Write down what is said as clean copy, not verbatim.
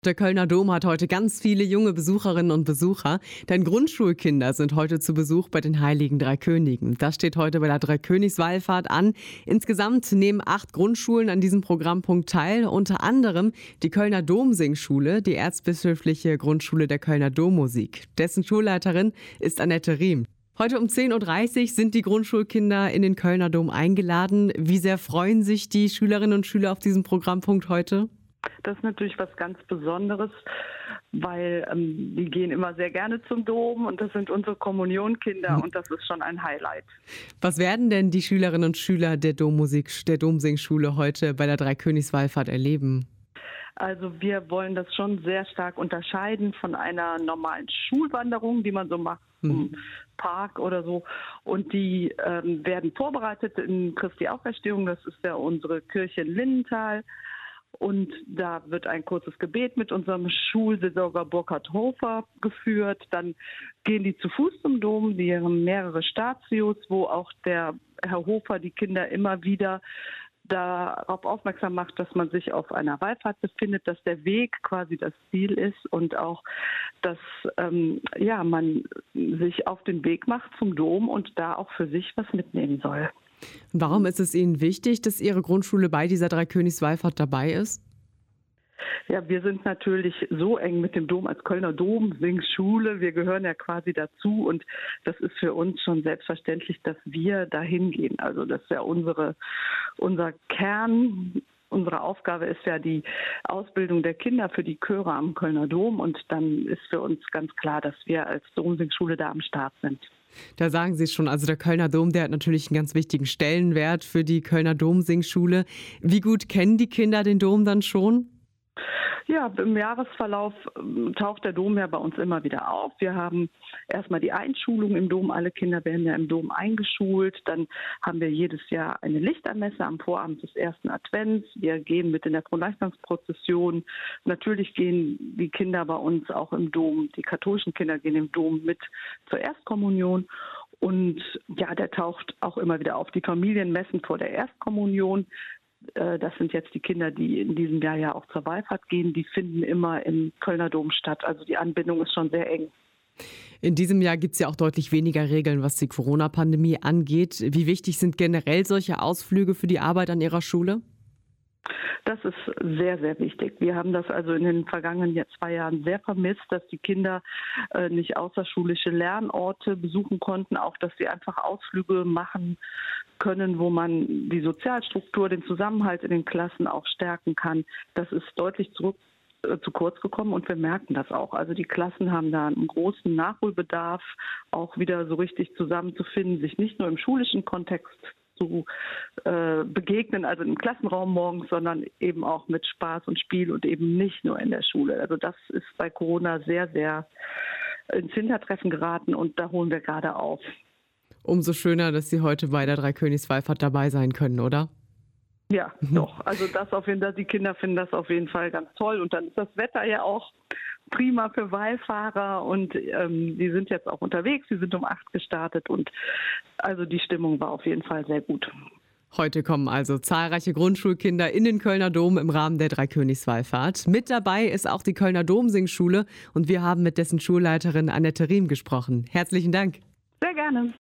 Der Kölner Dom hat heute ganz viele junge Besucherinnen und Besucher, denn Grundschulkinder sind heute zu Besuch bei den Heiligen Drei Königen. Das steht heute bei der Dreikönigswallfahrt an. Insgesamt nehmen 8 Grundschulen an diesem Programmpunkt teil, unter anderem die Kölner Domsingschule, die erzbischöfliche Grundschule der Kölner Dommusik. Dessen Schulleiterin ist Annette Riem. Heute um 10:30 Uhr sind die Grundschulkinder in den Kölner Dom eingeladen. Wie sehr freuen sich die Schülerinnen und Schüler auf diesen Programmpunkt heute? Das ist natürlich was ganz Besonderes, weil die gehen immer sehr gerne zum Dom und das sind unsere Kommunionkinder und das ist schon ein Highlight. Was werden denn die Schülerinnen und Schüler der Dommusik, der Domsingschule heute bei der Dreikönigswallfahrt erleben? Also wir wollen das schon sehr stark unterscheiden von einer normalen Schulwanderung, die man so macht zum Park oder so. Und die werden vorbereitet in Christi Auferstehung, das ist ja unsere Kirche in Lindenthal. Und da wird ein kurzes Gebet mit unserem Schulseelsorger Burkhard Hofer geführt. Dann gehen die zu Fuß zum Dom. Die haben mehrere Statius, wo auch der Herr Hofer die Kinder immer wieder darauf aufmerksam macht, dass man sich auf einer Wallfahrt befindet, dass der Weg quasi das Ziel ist und auch, dass man sich auf den Weg macht zum Dom und da auch für sich was mitnehmen soll. Und warum ist es Ihnen wichtig, dass Ihre Grundschule bei dieser Dreikönigswallfahrt dabei ist? Ja, wir sind natürlich so eng mit dem Dom als Kölner Domsingschule. Wir gehören ja quasi dazu und das ist für uns schon selbstverständlich, dass wir dahin gehen. Also das ist ja unser Kern. Unsere Aufgabe ist ja die Ausbildung der Kinder für die Chöre am Kölner Dom und dann ist für uns ganz klar, dass wir als Domsingschule da am Start sind. Da sagen Sie es schon, also der Kölner Dom, der hat natürlich einen ganz wichtigen Stellenwert für die Kölner Domsingschule. Wie gut kennen die Kinder den Dom dann schon? Ja, im Jahresverlauf taucht der Dom ja bei uns immer wieder auf. Wir haben erstmal die Einschulung im Dom. Alle Kinder werden ja im Dom eingeschult. Dann haben wir jedes Jahr eine Lichtermesse am Vorabend des ersten Advents. Wir gehen mit in der Fronleichnamsprozession. Natürlich gehen die Kinder bei uns auch im Dom. Die katholischen Kinder gehen im Dom mit zur Erstkommunion. Und ja, der taucht auch immer wieder auf. Die Familienmessen vor der Erstkommunion. Das sind jetzt die Kinder, die in diesem Jahr ja auch zur Wallfahrt gehen. Die finden immer im Kölner Dom statt. Also die Anbindung ist schon sehr eng. In diesem Jahr gibt es ja auch deutlich weniger Regeln, was die Corona-Pandemie angeht. Wie wichtig sind generell solche Ausflüge für die Arbeit an Ihrer Schule? Das ist sehr, sehr wichtig. Wir haben das also in den vergangenen 2 Jahren sehr vermisst, dass die Kinder nicht außerschulische Lernorte besuchen konnten, auch dass sie einfach Ausflüge machen können, wo man die Sozialstruktur, den Zusammenhalt in den Klassen auch stärken kann. Das ist deutlich zu kurz gekommen und wir merken das auch. Also die Klassen haben da einen großen Nachholbedarf, auch wieder so richtig zusammenzufinden, sich nicht nur im schulischen Kontext zu begegnen, also im Klassenraum morgens, sondern eben auch mit Spaß und Spiel und eben nicht nur in der Schule. Also das ist bei Corona sehr, sehr ins Hintertreffen geraten und da holen wir gerade auf. Umso schöner, dass Sie heute bei der Dreikönigswallfahrt dabei sein können, oder? Ja, doch. Also das auf jeden Fall, die Kinder finden das auf jeden Fall ganz toll. Und dann ist das Wetter ja auch prima für Wallfahrer und die sind jetzt auch unterwegs. Sie sind um 8 gestartet und also die Stimmung war auf jeden Fall sehr gut. Heute kommen also zahlreiche Grundschulkinder in den Kölner Dom im Rahmen der Dreikönigswallfahrt. Mit dabei ist auch die Kölner Domsingschule und wir haben mit dessen Schulleiterin Annette Riem gesprochen. Herzlichen Dank. Sehr gerne.